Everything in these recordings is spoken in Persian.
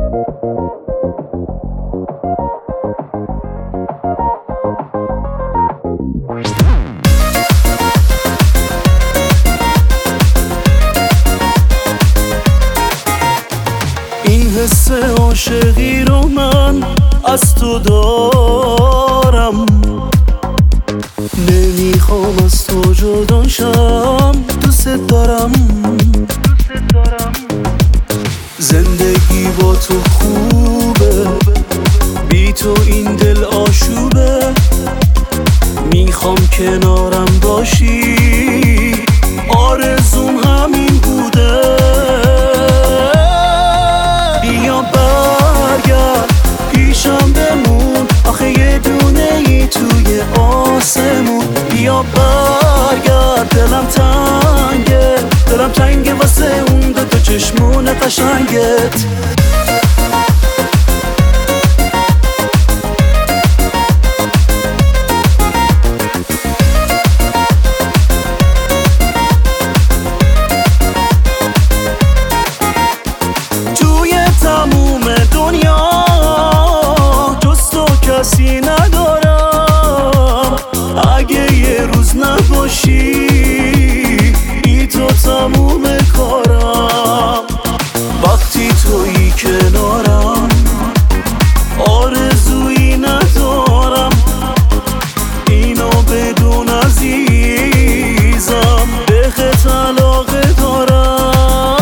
این حس عاشقی رو من از تو دارم، نمیخوام از تو جدا شم، دوست دارم. زندگی با تو خوبه، بی تو این دل آشوبه. میخوام کنارم باشی، آرزوم همین بوده. بیا برگرد پیشم بمون، آخه یه دونه ای توی آسمون. بیا برگرد دلم تنگه واسه اون دو چشمون قشنگت. توی تموم دنیا جز تو کسی ندارم، اگه یه روز نباشی بی تو تموم کارم. وقتی تویی کنارم آرزویی ندارم، اینو بدون عزیزم بهت علاقه دارم.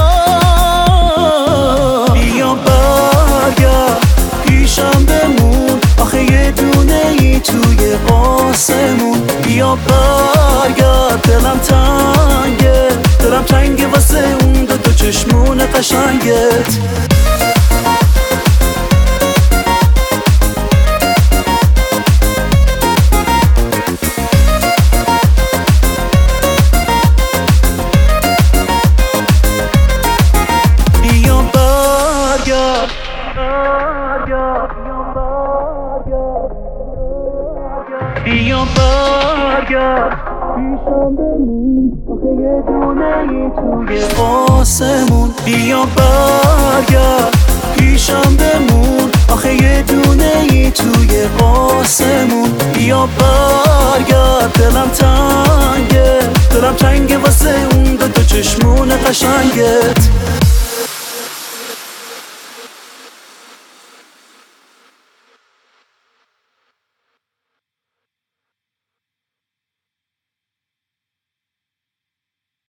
بیا برگرد پیشم بمون، آخه یه دونه ای توی آسمون. بیا برگرد دلم تنگه واسه اون دو چشمون قشنگت. بیا برگرد پیشم بمون، آخه یه دونه ای توی آسمون. بیا برگرد پیشم بمون، آخه یه دونه ای توی آسمون. بیا برگرد دلم تنگه واسه اون دو چشمون قشنگت.